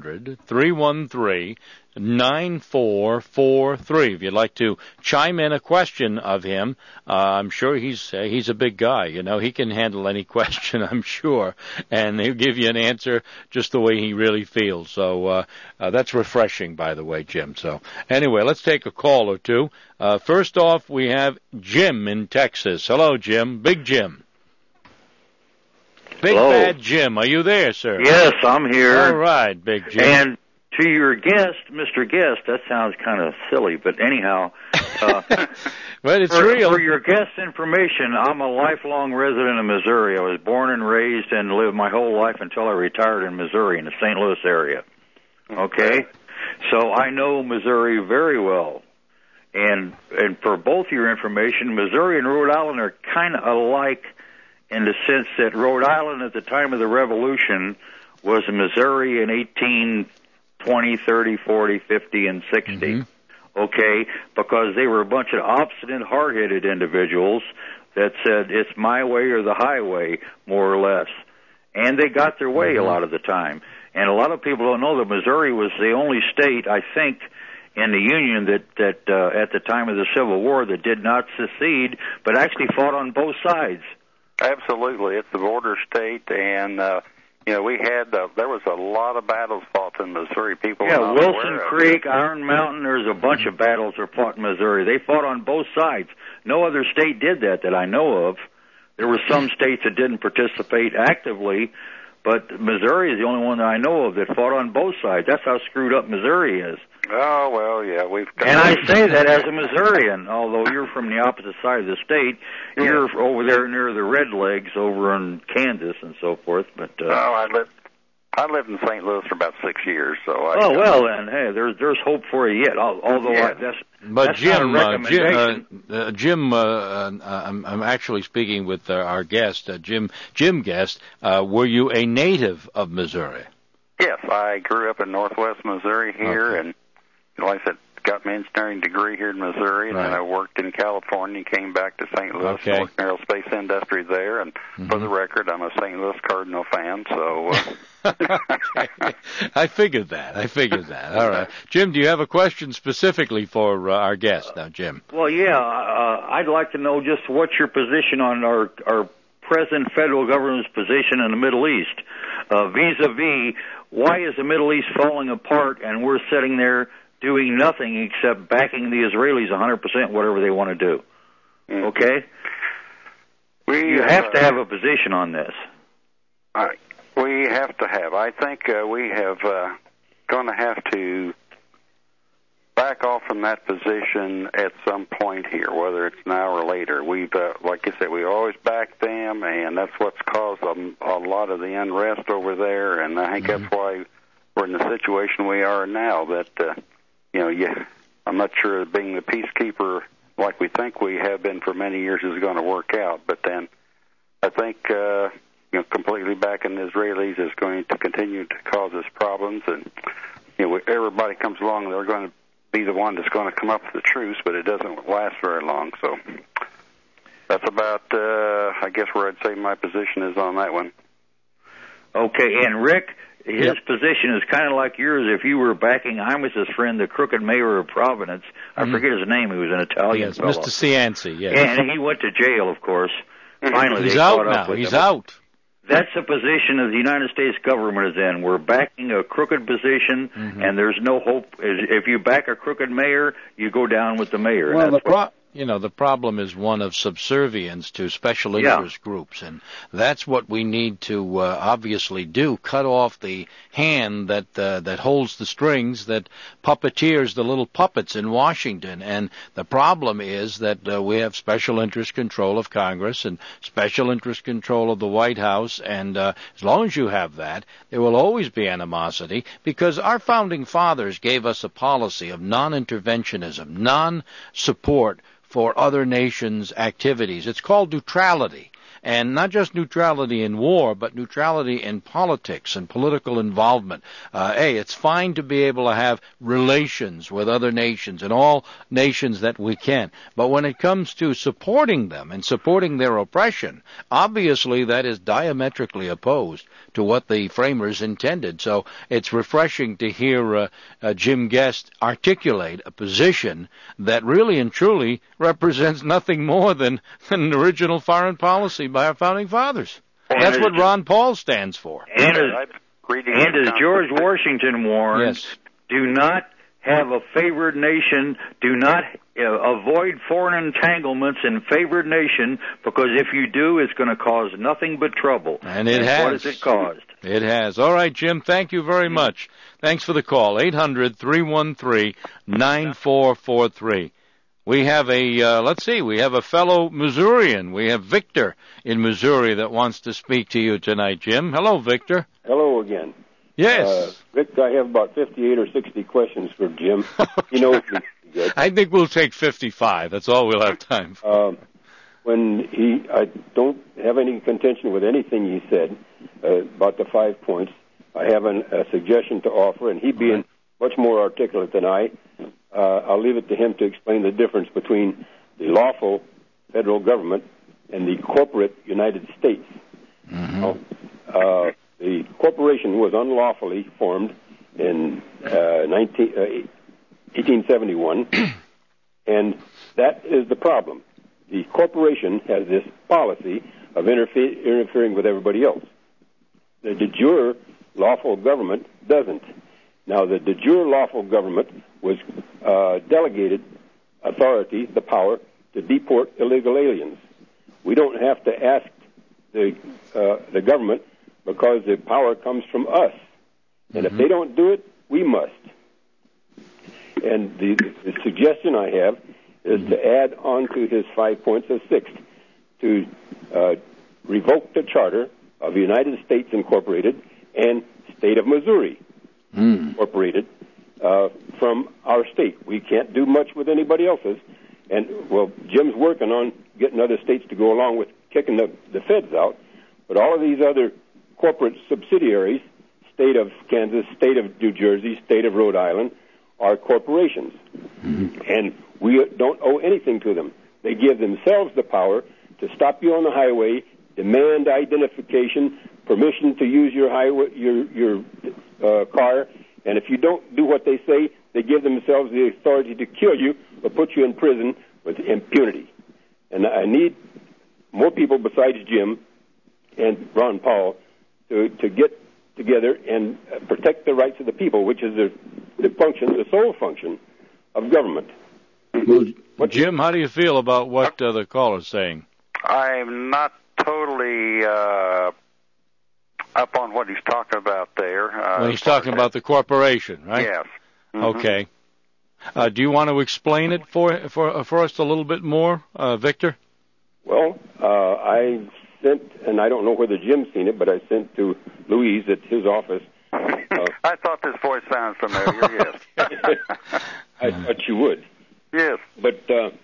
800-313-9443. If you'd like to chime in a question of him, I'm sure he's a big guy. You know, he can handle any question, I'm sure, and he'll give you an answer just the way he really feels. So that's refreshing, by the way, Jim. So anyway, let's take a call or two. First off, we have Jim in Texas. Hello, Jim. Big Jim. Big Hello. Bad Jim, are you there, sir? Yes, I'm here. All right, Big Jim. And to your guest, Mr. Guest, that sounds kind of silly, but anyhow, well, it's for, real. For your guest's information, I'm a lifelong resident of Missouri. I was born and raised and lived my whole life until I retired in Missouri, in the St. Louis area. Okay? So I know Missouri very well. And for both your information, Missouri and Rhode Island are kind of alike in the sense that Rhode Island at the time of the Revolution was Missouri in 1820, 30, 40, 50, and 60. Mm-hmm. Okay? Because they were a bunch of obstinate, hard-headed individuals that said, it's my way or the highway, more or less. And they got their way a lot of the time. And a lot of people don't know that Missouri was the only state, I think, in the Union that at the time of the Civil War that did not secede, but actually fought on both sides. Absolutely, it's the border state, and we had there was a lot of battles fought in Missouri. People, Wilson Creek, Iron Mountain. There's a bunch of battles that fought in Missouri. They fought on both sides. No other state did that I know of. There were some states that didn't participate actively, but Missouri is the only one that I know of that fought on both sides. That's how screwed up Missouri is. Oh, well, yeah, we've got... And I say that as a Missourian, although you're from the opposite side of the state. Yeah. You're over there near the Red Legs over in Kansas and so forth. But I lived in St. Louis for about 6 years, so... well, then, hey, there's hope for you yet, although that's Jim, not a recommendation. Jim, I'm actually speaking with our guest, Jim Guest. Were you a native of Missouri? Yes, I grew up in northwest Missouri here, and like I said, got my engineering degree here in Missouri, and then I worked in California, came back to St. Louis, and worked in aerospace industry there, and for the record, I'm a St. Louis Cardinal fan, so... I figured that. All right. Jim, do you have a question specifically for our guest now, Jim? Well, yeah, I'd like to know just what's your position on our present federal government's position in the Middle East, vis-a-vis why is the Middle East falling apart and we're sitting there doing nothing except backing the Israelis 100% whatever they want to do. Okay? You have to have a position on this. All right. We have to have. I think we have going to have to back off from that position at some point here, whether it's now or later. We've, like I said, we always back them, and that's what's caused a lot of the unrest over there, and I think that's why we're in the situation we are now, that, I'm not sure being the peacekeeper like we think we have been for many years is going to work out, but then I think, completely backing the Israelis is going to continue to cause us problems, and, everybody comes along, they're going to be the one that's going to come up with the truce, but it doesn't last very long. So that's about, I guess, where I'd say my position is on that one. Okay, and Rick, his position is kind of like yours if you were backing Imus's friend, the crooked mayor of Providence. I forget his name. He was an Italian fellow. Mr. Cianci, yes. And he went to jail, of course. Finally, he's out now. He's out. That's the position that the United States government is in. We're backing a crooked position, and there's no hope. If you back a crooked mayor, you go down with the mayor. Well, the problem is one of subservience to special interest groups, and that's what we need to obviously do: cut off the hand that holds the strings, that puppeteers the little puppets in Washington. And the problem is that we have special interest control of Congress and special interest control of the White House, and as long as you have that, there will always be animosity, because our founding fathers gave us a policy of non-interventionism, non-support for other nations' activities. It's called neutrality. And not just neutrality in war, but neutrality in politics and political involvement. It's fine to be able to have relations with other nations and all nations that we can. But when it comes to supporting them and supporting their oppression, obviously that is diametrically opposed to what the framers intended. So it's refreshing to hear Jim Guest articulate a position that really and truly represents nothing more than an original foreign policy by our founding fathers. That's what Ron Paul stands for. And as George Washington warned, do not have a favored nation. Do not avoid foreign entanglements in favored nation, because if you do, it's going to cause nothing but trouble. And it has. What has it caused? It has. All right, Jim, thank you very much. Thanks for the call. 800-313-9443. We have we have a fellow Missourian. We have Victor in Missouri that wants to speak to you tonight, Jim. Hello, Victor. Hello again. Yes. Vic, I have about 58 or 60 questions for Jim. He knows me good. I think we'll take 55. That's all we'll have time for. I don't have any contention with anything he said about the 5 points. I have a suggestion to offer, and he being much more articulate than I'll leave it to him to explain the difference between the lawful federal government and the corporate United States. Mm-hmm. The corporation was unlawfully formed in 1871, and that is the problem. The corporation has this policy of interfering with everybody else. The de jure lawful government doesn't. Now, the de jure lawful government was delegated authority, the power, to deport illegal aliens. We don't have to ask the government, because the power comes from us. And if they don't do it, we must. And the suggestion I have is to add on to his 5 points a sixth, to revoke the charter of the United States Incorporated and State of Missouri Incorporated from our state. We can't do much with anybody else's. And, well, Jim's working on getting other states to go along with kicking the feds out. But all of these other corporate subsidiaries, state of Kansas, state of New Jersey, state of Rhode Island, are corporations. And we don't owe anything to them. They give themselves the power to stop you on the highway, demand identification, permission to use your highway, your car, and if you don't do what they say, they give themselves the authority to kill you or put you in prison with impunity. And I need more people besides Jim and Ron Paul to get together and protect the rights of the people, which is the sole function of government. Well, Jim, how do you feel about what the caller's saying? I'm not totally up on what he's talking about there. Well, he's talking about the corporation, right? Yes. Okay. Do you want to explain it for us a little bit more, Victor? Well, I sent, and I don't know whether Jim's seen it, but I sent to Louise at his office. I thought this voice sounds familiar, yes. I thought you would. Yes. But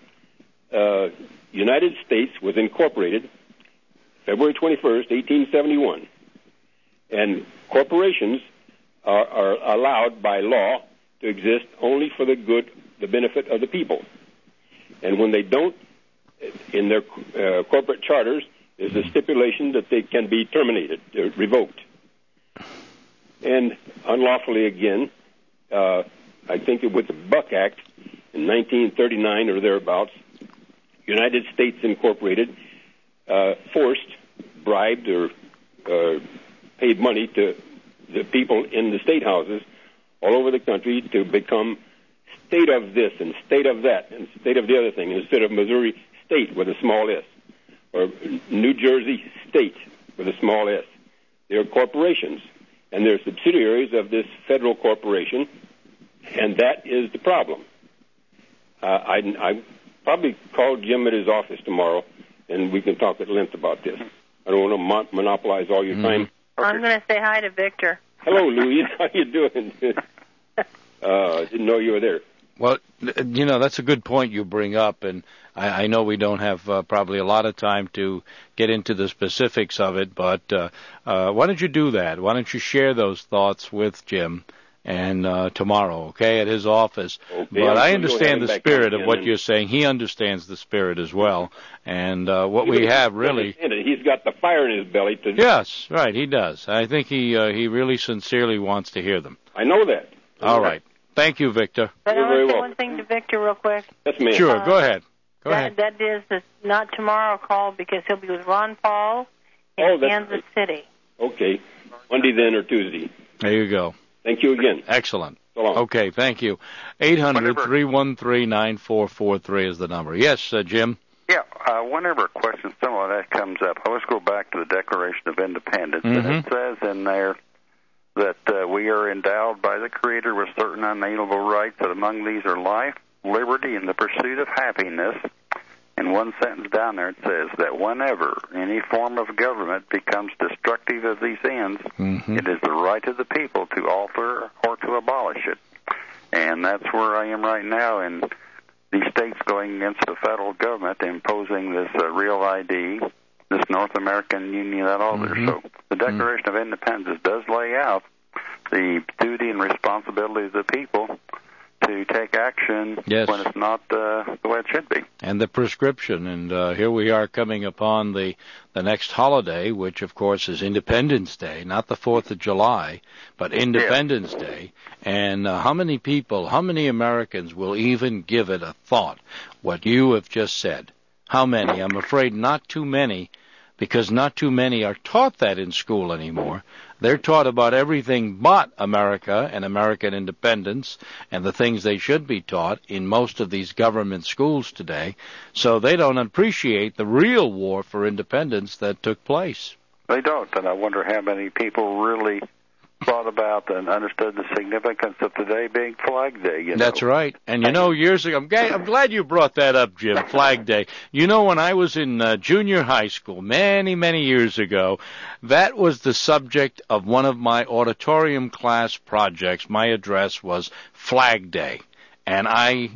United States was incorporated February 21st, 1871. And corporations are allowed by law to exist only for the benefit of the people. And when they don't, in their corporate charters, there's a stipulation that they can be terminated, revoked. And unlawfully again, I think it was the Buck Act in 1939 or thereabouts, United States Incorporated forced, bribed, or paid money to the people in the state houses all over the country to become state of this and state of that and state of the other thing, instead of Missouri State with a small s, or New Jersey State with a small s. They're corporations, and they're subsidiaries of this federal corporation, and that is the problem. I probably call Jim at his office tomorrow, and we can talk at length about this. I don't want to monopolize all your time. I'm going to say hi to Victor. Hello, Louise. How you doing? Didn't know you were there. Well, that's a good point you bring up, and I know we don't have probably a lot of time to get into the specifics of it, but why don't you do that? Why don't you share those thoughts with Jim and tomorrow, okay, at his office? Okay, but I understand the spirit of what you're saying. He understands the spirit as well, and what we have really... He's got the fire in his belly. Yes, right, he does. I think he really sincerely wants to hear them. I know that. All right. Thank you, Victor. But I want to say one thing to Victor real quick. Yes, ma'am. Sure, go ahead. Go ahead. That is not tomorrow call, because he'll be with Ron Paul in Kansas City. Okay. Monday then, or Tuesday. There you go. Thank you again. Excellent. So long. Okay, thank you. 800-313-9443 is the number. Yes, Jim? Yeah, whenever a question similar to that comes up, I always go back to the Declaration of Independence, Mm-hmm. and it says in there that we are endowed by the Creator with certain unalienable rights, that among these are life, liberty, and the pursuit of happiness. And one sentence down there it says that whenever any form of government becomes destructive of these ends, Mm-hmm. it is the right of the people to alter or to abolish it. And that's where I am right now in these states going against the federal government, imposing this Real ID, this North American Union, that all there. Mm-hmm. So the Declaration of Independence does lay out the duty and responsibility of the people to take action Yes. when it's not the way it should be. And the prescription. And here we are coming upon the next holiday, which, of course, is Independence Day, not the 4th of July, but Independence Day. And how many people, how many Americans will even give it a thought, what you have just said? How many? I'm afraid not too many, because not too many are taught that in school anymore. They're taught about everything but America and American independence and the things they should be taught in most of these government schools today. So they don't appreciate the real war for independence that took place. They don't, and I wonder how many people really thought about and understood the significance of today being Flag Day. That's right. And you know, years ago, I'm glad you brought that up, Jim, Flag Day. You know, when I was in junior high school, many, many years ago, that was the subject of one of my auditorium class projects. My address was Flag Day. And I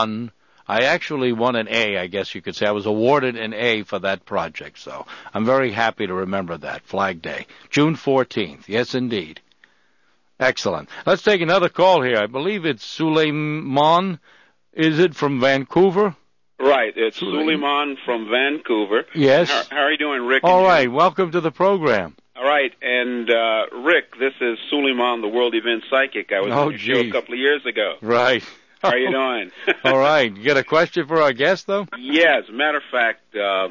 actually won an A, I guess you could say. I was awarded an A for that project. So I'm very happy to remember that, Flag Day. June 14th. Yes, indeed. Excellent. Let's take another call here. I believe it's Suleiman. Is it from Vancouver? Right. It's Suleiman from Vancouver. Yes. How are you doing, Rick? All right. Welcome to the program. All right. And, Rick, this is Suleiman, the World Event Psychic. I was on your show a couple of years ago. Right. How are you doing? All right. You got a question for our guest, though? Yes. As a matter of fact,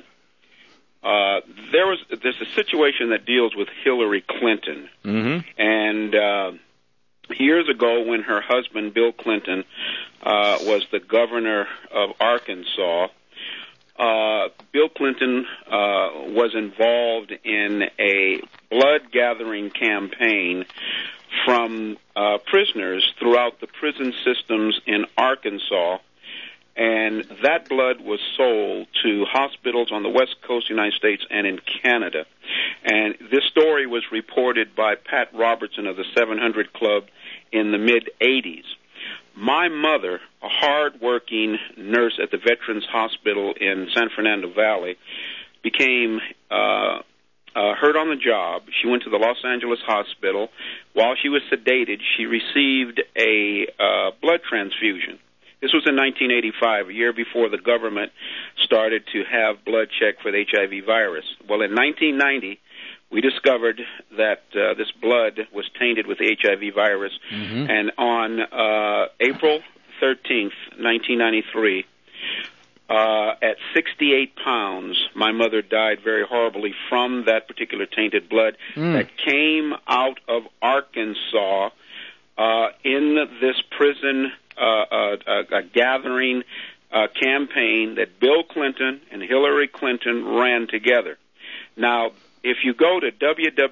there's a situation that deals with Hillary Clinton. Mm-hmm. And years ago, when her husband, Bill Clinton, was the governor of Arkansas, Bill Clinton was involved in a blood-gathering campaign from prisoners throughout the prison systems in Arkansas. And that blood was sold to hospitals on the West Coast of the United States and in Canada. And this story was reported by Pat Robertson of the 700 Club in the mid-'80s. My mother, a hard-working nurse at the Veterans Hospital in San Fernando Valley, became hurt on the job. She went to the Los Angeles hospital. While she was sedated, she received a blood transfusion. This was in 1985, a year before the government started to have blood check for the HIV virus. Well, in 1990, we discovered that this blood was tainted with the HIV virus. Mm-hmm. And on April 13th, 1993, at 68 pounds, my mother died very horribly from that particular tainted blood that came out of Arkansas in this prison a gathering campaign that Bill Clinton and Hillary Clinton ran together. Now, if you go to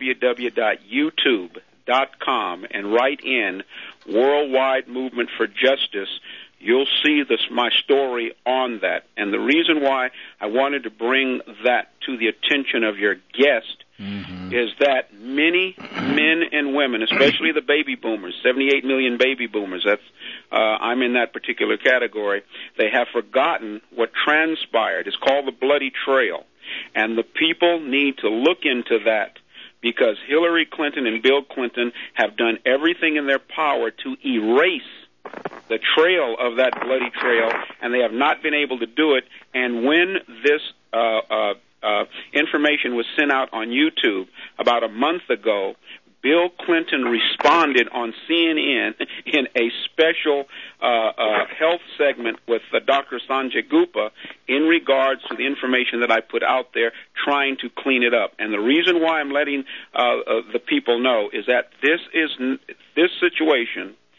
www.youtube.com and write in Worldwide Movement for Justice, you'll see my story on that. And the reason why I wanted to bring that to the attention of your guest is that many men and women, especially the baby boomers, 78 million baby boomers, I'm in that particular category, they have forgotten what transpired. It's called the Bloody Trail. And the people need to look into that, because Hillary Clinton and Bill Clinton have done everything in their power to erase the trail of that bloody trail, and they have not been able to do it. And when this information was sent out on YouTube about a month ago, Bill Clinton responded on CNN in a special health segment with Dr. Sanjay Gupta in regards to the information that I put out there, trying to clean it up. And the reason why I'm letting the people know is that this situation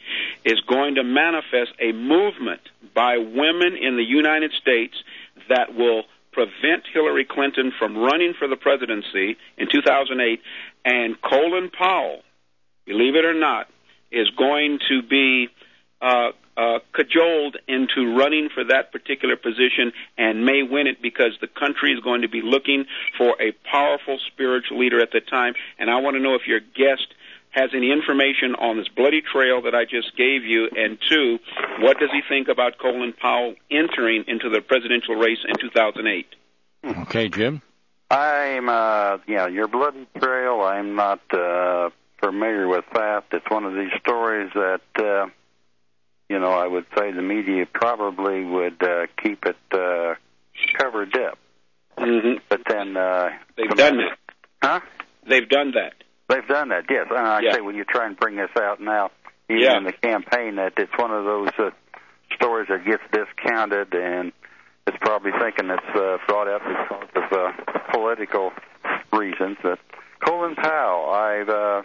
is going to manifest a movement by women in the United States that will prevent Hillary Clinton from running for the presidency in 2008, and Colin Powell, believe it or not, is going to be cajoled into running for that particular position and may win it because the country is going to be looking for a powerful spiritual leader at the time. And I want to know if your guest has any information on this bloody trail that I just gave you, and two, what does he think about Colin Powell entering into the presidential race in 2008? Okay, Jim? I'm, your bloody trail, I'm not familiar with that. It's one of these stories that, I would say the media probably would keep it covered up. Mm-hmm. But then... they've done that. Huh? They've done that. They've done that, yes. And I say when you try and bring this out now, even in the campaign, that it's one of those stories that gets discounted, and it's probably thinking it's brought up because of political reasons. But Colin Powell,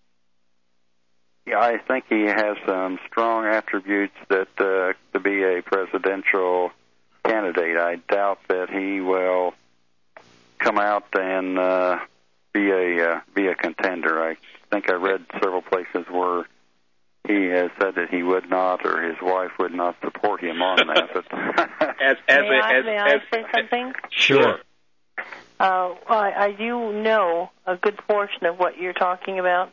I think he has some strong attributes that to be a presidential candidate. I doubt that he will come out and be a contender. I think I read several places where he has said that he would not, or his wife would not support him on that. But may I say something? Sure. I do know a good portion of what you're talking about.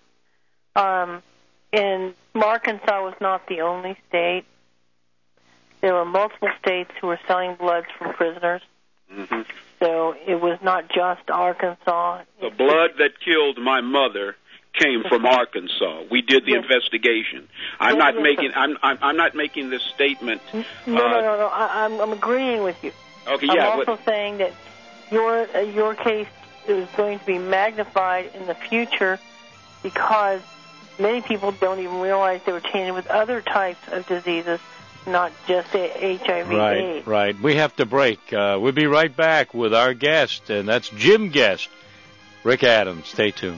And Arkansas was not the only state. There were multiple states who were selling bloods from prisoners. Mm-hmm. So it was not just Arkansas. The blood that killed my mother came from Arkansas. We did the investigation. I'm not making this statement. No. I'm agreeing with you. Okay, I'm also saying that your case is going to be magnified in the future because many people don't even realize they were tainted with other types of diseases, not just HIV/AIDS. Right. We have to break. We'll be right back with our guest, and that's Jim Guest, Rick Adams. Stay tuned.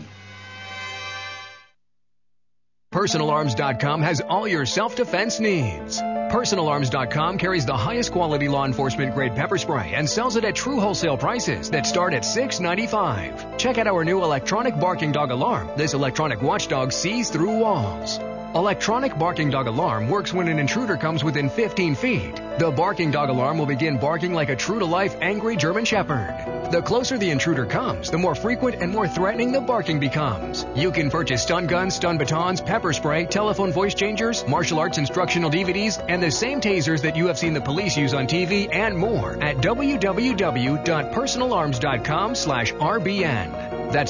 PersonalArms.com has all your self-defense needs. PersonalArms.com carries the highest quality law enforcement grade pepper spray and sells it at true wholesale prices that start at $6.95. Check out our new electronic barking dog alarm. This electronic watchdog sees through walls. Electronic barking dog alarm works when an intruder comes within 15 feet. The barking dog alarm will begin barking like a true-to-life angry German Shepherd. The closer the intruder comes, the more frequent and more threatening the barking becomes. You can purchase stun guns, stun batons, pepper spray, telephone voice changers, martial arts instructional DVDs, and the same tasers that you have seen the police use on TV and more at www.personalarms.com/RBN. That's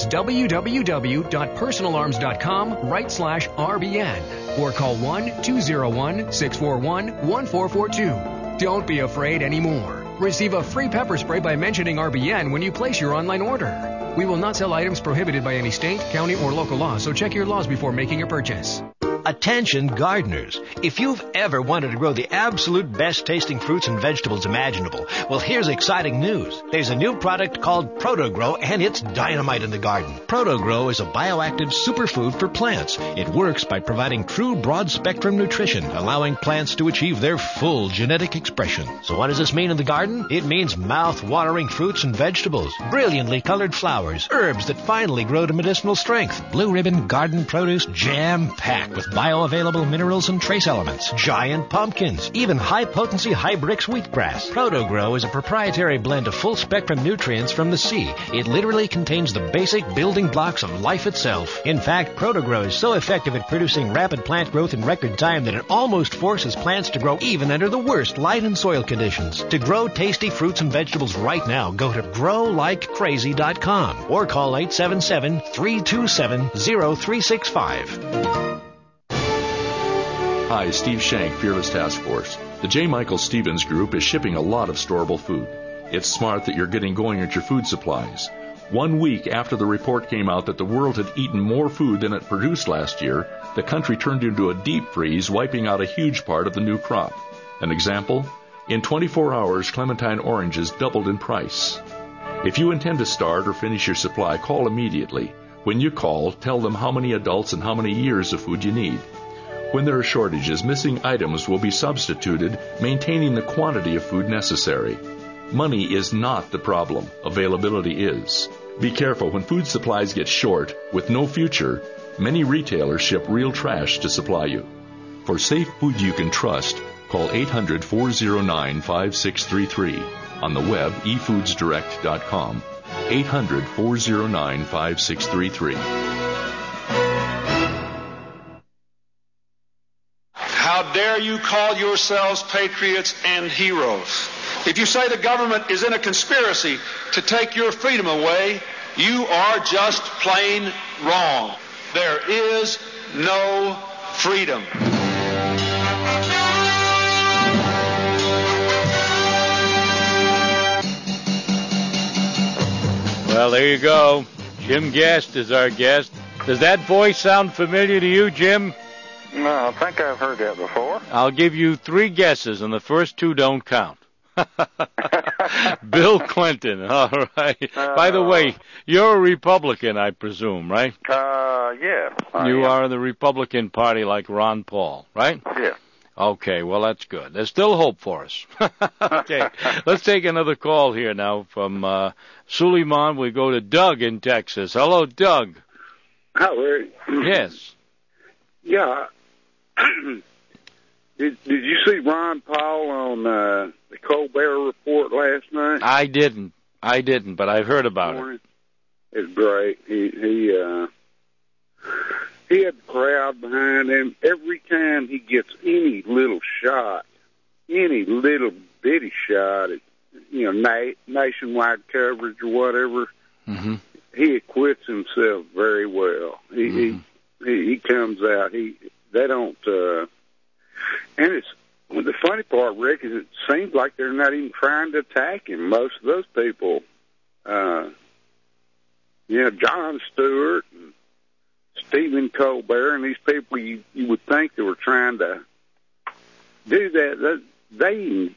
www.personalarms.com/RBN or call 1-201-641-1442. Don't be afraid anymore. Receive a free pepper spray by mentioning RBN when you place your online order. We will not sell items prohibited by any state, county, or local law, so check your laws before making a purchase. Attention gardeners. If you've ever wanted to grow the absolute best tasting fruits and vegetables imaginable, well, here's exciting news. There's a new product called ProtoGrow, and it's dynamite in the garden. ProtoGrow is a bioactive superfood for plants. It works by providing true broad-spectrum nutrition, allowing plants to achieve their full genetic expression. So what does this mean in the garden? It means mouth-watering fruits and vegetables, brilliantly colored flowers, herbs that finally grow to medicinal strength, blue ribbon garden produce jam-packed with bioavailable minerals and trace elements, giant pumpkins, even high-potency Hybrix wheatgrass. ProtoGrow is a proprietary blend of full-spectrum nutrients from the sea. It literally contains the basic building blocks of life itself. In fact, ProtoGrow is so effective at producing rapid plant growth in record time that it almost forces plants to grow even under the worst light and soil conditions. To grow tasty fruits and vegetables right now, go to growlikecrazy.com or call 877-327-0365. Hi, Steve Shank, Fearless Task Force. The J. Michael Stevens Group is shipping a lot of storable food. It's smart that you're getting going at your food supplies. 1 week after the report came out that the world had eaten more food than it produced last year, the country turned into a deep freeze, wiping out a huge part of the new crop. An example? In 24 hours, clementine oranges doubled in price. If you intend to start or finish your supply, call immediately. When you call, tell them how many adults and how many years of food you need. When there are shortages, missing items will be substituted, maintaining the quantity of food necessary. Money is not the problem. Availability is. Be careful when food supplies get short, with no future. Many retailers ship real trash to supply you. For safe food you can trust, call 800-409-5633. On the web, efoodsdirect.com. 800-409-5633. How dare you call yourselves patriots and heroes? If you say the government is in a conspiracy to take your freedom away, you are just plain wrong. There is no freedom. Well, there you go. Jim Guest is our guest. Does that voice sound familiar to you, Jim? No, I think I've heard that before. I'll give you 3 guesses, and the first 2 don't count. Bill Clinton. All right. By the way, you're a Republican, I presume, right? Yeah. You are in the Republican Party like Ron Paul, right? Yeah. Okay, well, that's good. There's still hope for us. Okay, let's take another call here now from Suleiman. We go to Doug in Texas. Hello, Doug. Hi, Larry. Yes. Yeah. Did you see Ron Paul on the Colbert Report last night? I didn't, but I've heard about it. It's great. He had the crowd behind him. Every time he gets any little shot, any little bitty shot at, nationwide coverage or whatever, he acquits himself very well. He comes out. They don't. And it's the funny part, Rick, is it seems like they're not even trying to attack him. Most of those people, Jon Stewart and Stephen Colbert and these people, you would think they were trying to do that. They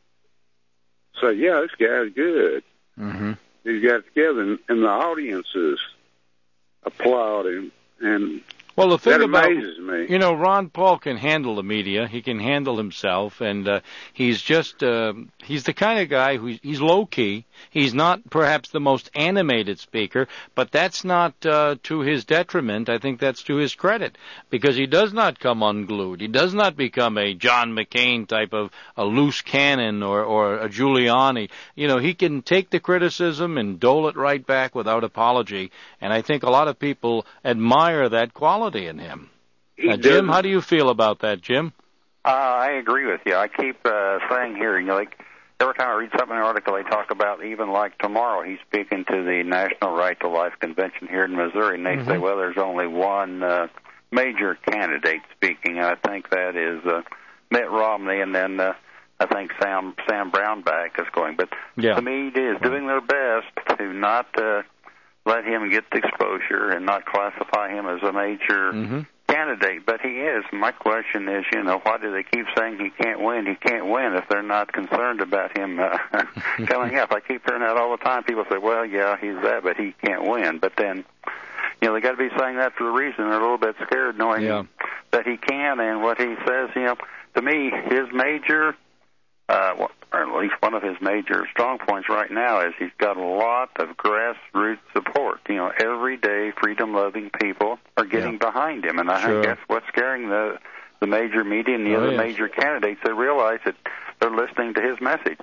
say, yeah, this guy's good. He's got it together, and the audiences applaud him. And well, the thing that about, amazes me. Ron Paul can handle the media. He can handle himself, and he's just he's the kind of guy he's low key. He's not perhaps the most animated speaker, but that's not to his detriment. I think that's to his credit, because he does not come unglued. He does not become a John McCain type of a loose cannon or a Giuliani. He can take the criticism and dole it right back without apology, and I think a lot of people admire that quality in him. Jim, how do you feel about that, Jim? I agree with you. I keep saying here, like every time I read something in an article, they talk about even like tomorrow he's speaking to the National Right to Life Convention here in Missouri, and they say, well, there's only one major candidate speaking, and I think that is Mitt Romney, and then I think Sam Brownback is going. But to me, it is doing their best to not let him get the exposure and not classify him as a major candidate. But he is. My question is, why do they keep saying he can't win? He can't win if they're not concerned about him coming up. I keep hearing that all the time. People say, well, yeah, he's that, but he can't win. But then, they got to be saying that for a reason. They're a little bit scared knowing that he can, and what he says, to me, his major or at least one of his major strong points right now is he's got a lot of grassroots support. Everyday freedom-loving people are getting behind him, and I think that's what's scaring the major media and the other major candidates. They realize that they're listening to his message.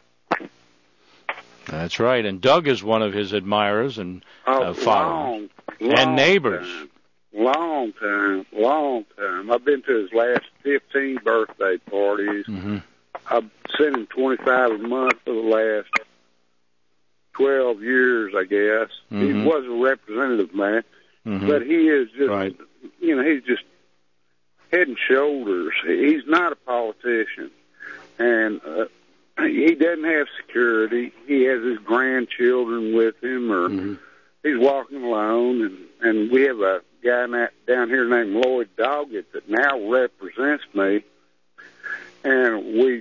That's right, and Doug is one of his admirers and followers and neighbors. Long time. I've been to his last 15 birthday parties. I've sent him 25 a month for the last 12 years, I guess. He was a representative man, but he is just, he's just head and shoulders. He's not a politician, and he doesn't have security. He has his grandchildren with him, or he's walking alone, and we have a guy down here named Lloyd Doggett that now represents me. And we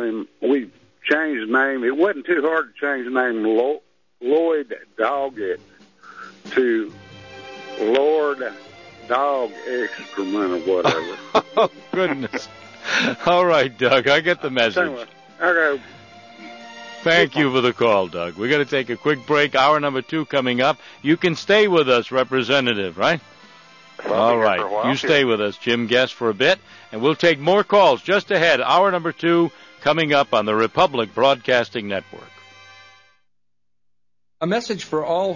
changed the name. It wasn't too hard to change the name Lloyd Doggett to Lord dog excrement or whatever. Oh, goodness. All right, Doug, I get the message. Okay. Thank you for the call, Doug. We're going to take a quick break. Hour number 2 coming up. You can stay with us, Representative, right? All right. You stay with us, Jim Guest, for a bit, and we'll take more calls just ahead. Hour number 2 coming up on the Republic Broadcasting Network. A message for all